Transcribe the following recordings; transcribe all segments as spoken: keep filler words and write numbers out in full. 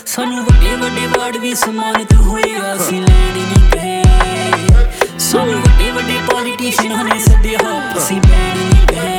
सानू वड्डे वड्डे वार्ड भी सम्मानित होए असीं लैण नहीं गए। सानू वड्डे वड्डे पॉलिटिशियन ने सद्दिया असीं बैण नहीं गए।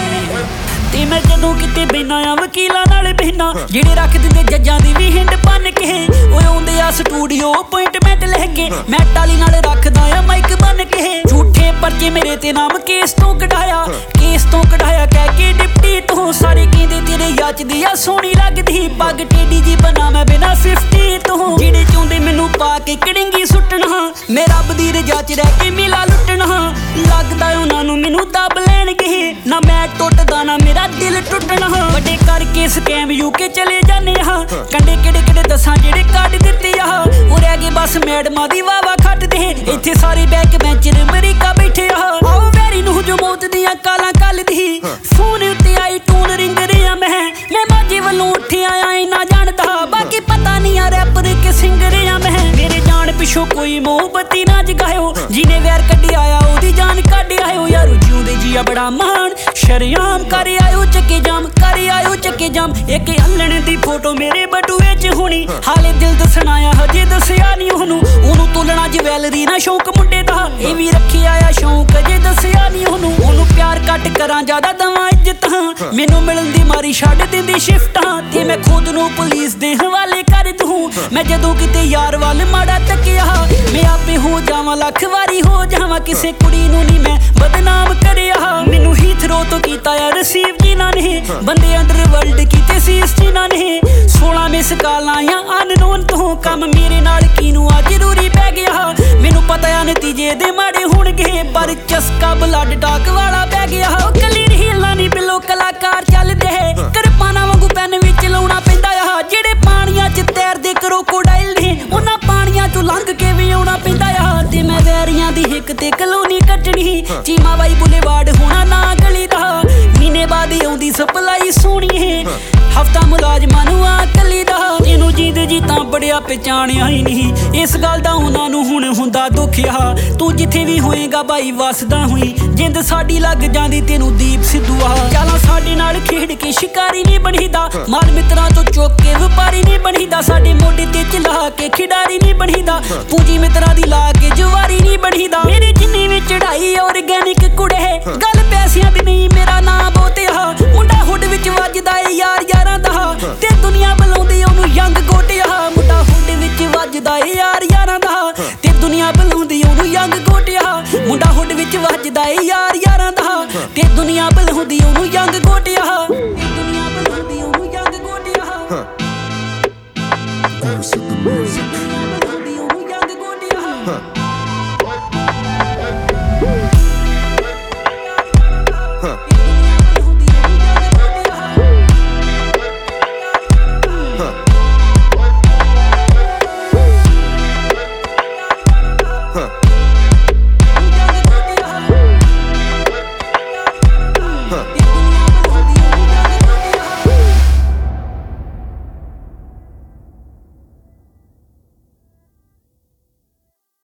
ते मैं जदों किते बैना आ वकीलां नाल बहना जिहड़े रख दिंदे जज्जां दी भी हिंड भन्न के ओए आउंदे आ स्टूडियो अपॉइंटमेंट लैके मैं टाली नाल रखदा आ माइक बन के। झूठे परचे मेरे ते नाम केस तो कढाया केस तो कढाया कह के डिप्टी तो सारे कहंदे तेरे याचदी आ सोहनी लगदी पग टेडी जी बना मैं बिना फिफ्टी तो जिहड़े चाहुंदे मैनू पा के कड़िंगी सुट्टना मैं रब दी रजा च रह के मिला लुट्टना लगदा उन्हां नूं मैनू दब लैणगे ना मैं टुटदा ना मेरा दिल टुटना। वड्डे करके स्कैम यूके चले जाने आ कंडे किहड़े किहड़े दसां जिहड़े कढ दित्ते आ ओ रह गए बस मैडमां दी वावा खट दे इत्थे सारे बैक बेंचर अमरीका बैठे आ आओ वैरी नूं जो मौत दियां कालां कलदी फोन उत्ते आई टून रिंग रिया मैं मैं माजे वल्लों उठिया आई ना जानदा बाकी पता नहीं आ रैपर के सिंगर आ मैं मेरे जान पिछों कोई मोहब्बती ना जगायो जिने वैर कड्डी आया ओदी जान कढ आयो यार जिउंदे जिया बड़ा महान शरेआम कर आयो चक्के जाम कर आयो चक्के जाम एक अल्लण दी फोटो मेरे बटूए च होनी हाले दिल दसना आ हजे दसिया नहीं ओनू ओनू तोलना ज्वैलरी ना शौक मुंडे दा ए भी रखे आया शौक अजे दसिया नहीं ओनू ओनू प्यार घट करां ज्यादा दवां इज्जत मैनू मिलन दी मारी छड्ड दिंदी शिफ्टां ते मैं खुद नू पुलिस दे हवाले कर दूं मैं जदों किते यार वाल माड़ा तकिया मैं आपे हो जावां लख वारी हो जावां किसे कुड़ी नू नहीं मैं बदनाम करिया मैनू ही थ्रो तो कीता यार रिसीव जिन्हां ने बंदे अंडर वर्ल्ड कीते सी जिन्हां ने सोलह मिस कालां या अननोन तो कम मेरे नाल कीनू आ जरूरी पै गया मैनू पता आ नतीजे दे माड़े होणगे पर चस्का ब्लड टाक वाला पै गया कली रीलां नहीं बिलो कलाकार चलदे करपाना वांगू पैन विच लाउणा पैंदा आ जिहड़े पाणियां च तैरदे क्रोकोडाइल ने उन्हां पाणियां चों लंघ के भी आउणा पैंदा आ ते मैं वैरियां दी हिक ते कलोनी कटणी चीमा बाई बुलेवार्ड होना ना गली दा महीने बाद आउंदी सप्लाई सोहणी हफ्ता मुलाजमां नूं आ कली दा इनू जींद जी तां बड़िया पहचाणिया ही नहीं इस गल दा उन्हां नूं हुण हुंदा दुख आ तू जिथे भी होएगा बाई वसदा होई जिंद साडी लग जांदी तेनू दीप सिद्धू आ चालां साडे नाल खेड के शिकारी नहीं बणीदा माल मित्रां तो चुक के वपारी नहीं बणीदा साडे मोढे ते चला के खिडारी नहीं बणीदा पूंजी मित्रां दी ला के जुवारी नहीं बणीदा मेरे जिन्नी विच चढ़ाई ऑर्गेनिक कुड़े गल पैसिਆਂ दी नहीं मेरा नां बहुते आ मुंडा हुड विच वजदा ए यार यारां दा ते दुनिया बुलाउंदी ओनू यंग गोटिया मुंडा हुड विच वजदा ए यार यारां दा ते दुनिया बुलाउंदी ओनू यंग गोटिया मुंडा हुड विच वजदा ए यार यारां दा ते दुनिया बुलाउंदी ओनू यंग गोटिया दुनिया बुलाउंदी ओनू यंग गोटिया दुनिया बुलाउंदी ओनू यंग गोटिया